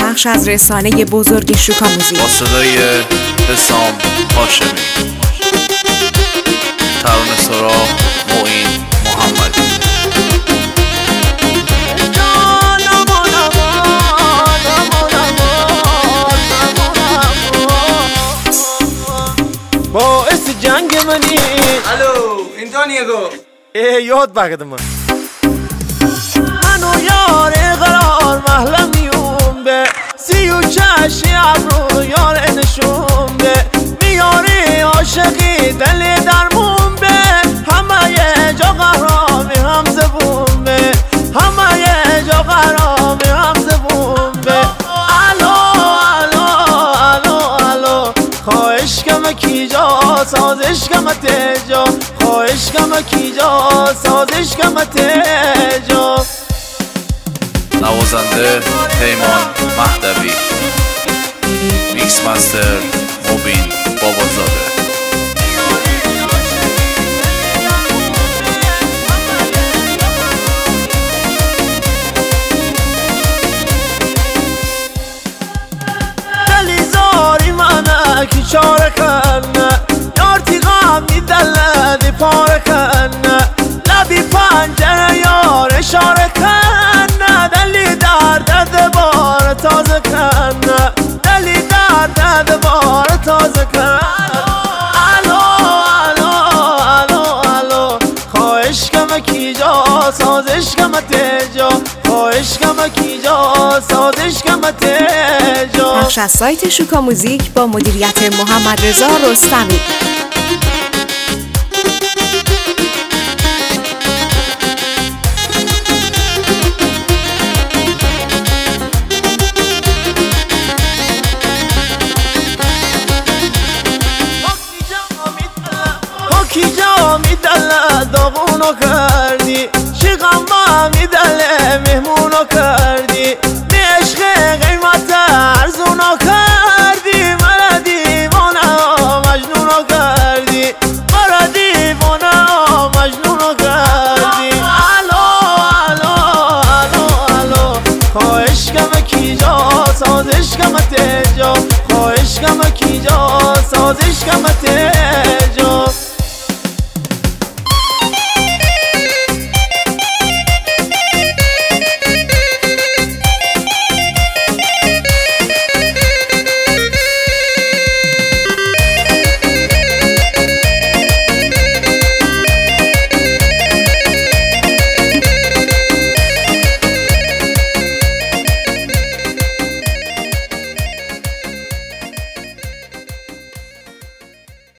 بخش از رسانه بزرگ شوکا موزیک با صدای حسام هاشمی، ترانه سرا معین محمدی. باعث جنگ منی. الو این دانیگو یاد بگدم منو یار قرار محلم میون به 36 ابرو یار نشون به میاری عاشقی دل درمون به همه جا قرامی هم زبون به همه جا قرامی هم زبون به الو الو الو الو خواهش کم کی جا سازش کم تجا خواهش کم کی جا سازش کم تجا. نوازنده پیمان مهدوی، میکس مستر مبین بابازاده. دلیزاری منه کی چاره کنه یار تیغم میدله دی پاره کنه لبی پنجره یار اشاره کنه دلی درد بار تازه کنه دلی درد بار تازه کنه. الو الو الو الو خواهش کم کی جا سازش کم تجا خواهش کم کی جا سازش کم تجا. بخش از سایت شوکا موزیک با مدیریت محمد رضا رستمی. کی جا میدله داغونو کردی شیغم با میدله مهمونو کردی به عشق قیمت ارزونو کردی مرا دیوانه مجنونو کردی مرا دیوانه مجنونو کردی. الو الو الو الو خواهش کم کی جا سازش کم تجا خواهش کم کی جا سازش کم تجا.